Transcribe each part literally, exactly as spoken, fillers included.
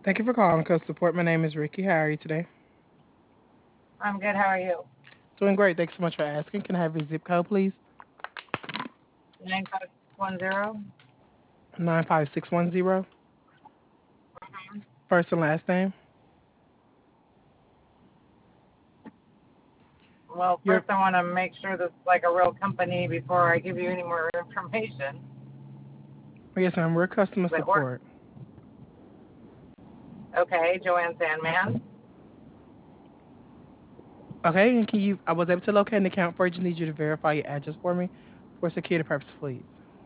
Thank you for calling Customer Support. My name is Ricky. How are you today? I'm good. How are you? Doing great. Thanks so much for asking. Can I have your zip code, please? Nine five six one zero. nine five six one zero. First and last name. Well, Your first I want to make sure this is like a real company before I give you any more information. yes, ma'am. We're customer But or support. okay, Joanne Sandman. Okay, and can you? I was able to locate an account for you. Just need you to verify your address for me for security purposes, please.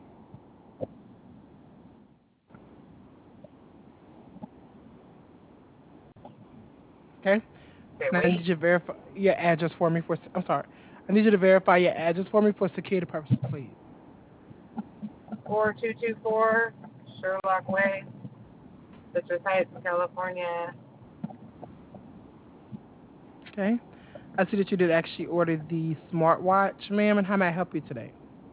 Okay. Okay, Now I need wait. you to verify your address for me for. I'm sorry. I need you to verify your address for me for security purposes, please. Four two two four Sherlock Way, Citrus Heights, California. Okay. I see that you did actually order the smartwatch, ma'am. And how may I help you today?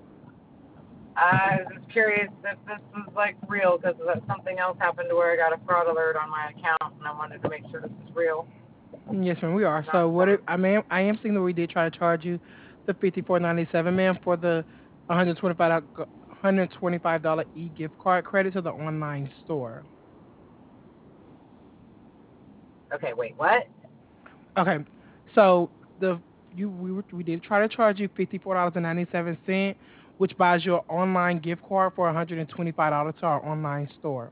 I was just curious if this was like real because something else happened to where I got a fraud alert on my account, and I wanted to make sure this is real, Yes, ma'am, we are. not So what it, some. I mean, I am seeing that we did try to charge you the fifty four ninety seven, ma'am, for the one hundred twenty five one hundred twenty five dollar e gift card credit to the online store. Okay, wait, what? Okay, so the you we were, we did try to charge you fifty four dollars and ninety seven cent, which buys you an online gift card for one hundred and twenty five dollars to our online store.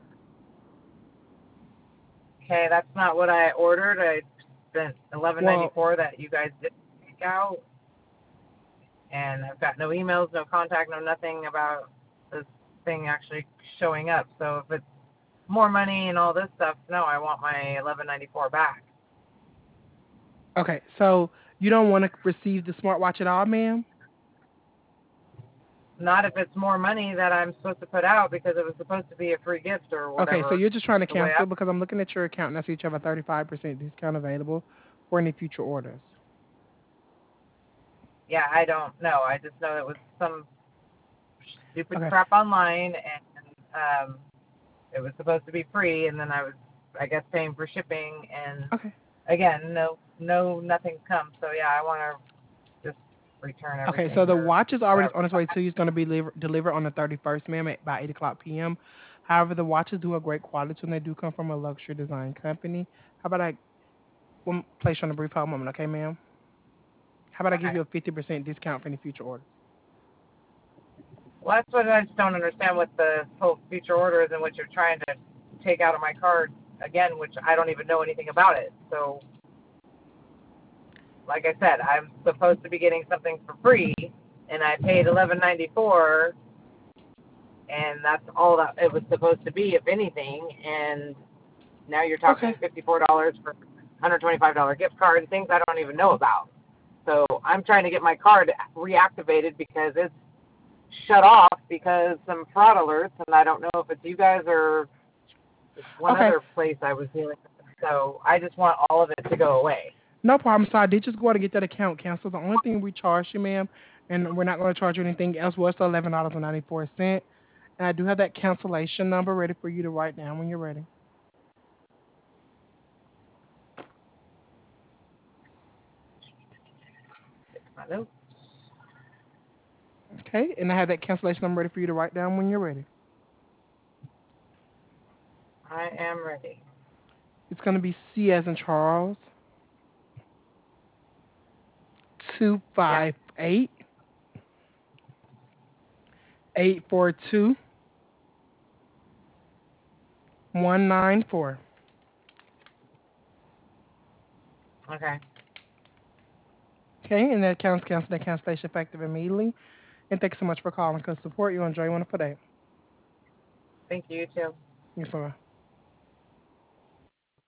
Okay, that's not what I ordered. I spent eleven ninety Well, four that you guys didn't take out, and I've got no emails, no contact, no nothing about this thing actually showing up. So if it's more money and all this stuff, no, I want my eleven ninety four back. okay, so you don't want to receive the smartwatch at all, ma'am? Not if it's more money that I'm supposed to put out because it was supposed to be a free gift or Okay, so whatever. you're just trying to The way I, cancel because I'm looking at your account and I see you have a thirty-five percent discount available for any future orders. yeah, I don't know. I just know it was some stupid Okay, crap online, and um, it was supposed to be free, and then I was, I guess, paying for shipping, and okay, again, no, no, nothing's come. So yeah, I want to just return okay. everything So the or watch is already whatever. on its way to you. It's going to be deliver, delivered on the thirty-first, ma'am, at by eight o'clock p m. However, the watches do a great quality and they do come from a luxury design company. How about I one place you on a brief hold moment, okay, ma'am? How about I give Okay. you a fifty percent discount for any future orders? Well, that's what I just don't understand with the whole future orders and what you're trying to take out of my card again, which I don't even know anything about it. So, like I said, I'm supposed to be getting something for free, and I paid eleven ninety four, and that's all that it was supposed to be, if anything. And now you're Okay, talking fifty four dollars for one hundred twenty five dollar gift card and things I don't even know about. So I'm trying to get my card reactivated because it's shut off because some fraud alerts, and I don't know if it's you guys or it's one okay. other place I was dealing with. So I just want all of it to go away. No problem. So I did just go ahead and get that account canceled. The only thing we charged you, ma'am, and we're not going to charge you anything else, was the eleven dollars and ninety four cent. And I do have that cancellation number ready for you to write down when you're ready. My notes. Okay, and I have that cancellation number ready for you to write down when you're ready. I am ready. It's going to be C as in Charles, two Yep. five eight eight four two one nine four. Okay. Okay, and that counts cancel that cancellation effective immediately. And thanks so much for calling because support you. Enjoy your wonderful day. Thank you too. Yes, ma'am.